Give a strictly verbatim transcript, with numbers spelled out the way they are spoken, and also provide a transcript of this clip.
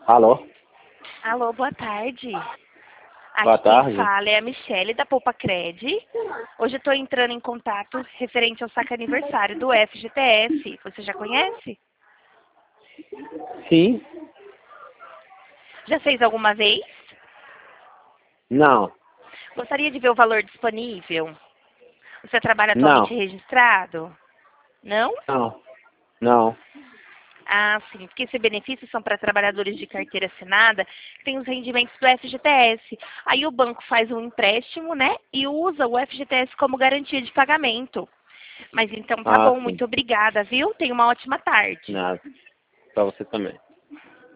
Alô? Alô, boa tarde. Boa Aqui tarde. quem fala é a Michele da Poupa Cred. Hoje eu estou entrando em contato referente ao saque aniversário do F G T S. Você já conhece? Sim? Já fez alguma vez? Não. Gostaria de ver o valor disponível? Você trabalha atualmente Não. registrado? Não? Não. Não. Ah, sim, porque esses benefícios são para trabalhadores de carteira assinada, que tem os rendimentos do F G T S. Aí o banco faz um empréstimo, né, e usa o F G T S como garantia de pagamento. Mas então tá Ah, bom, sim. muito obrigada, viu? Tenha uma ótima tarde. Nada. Pra você também.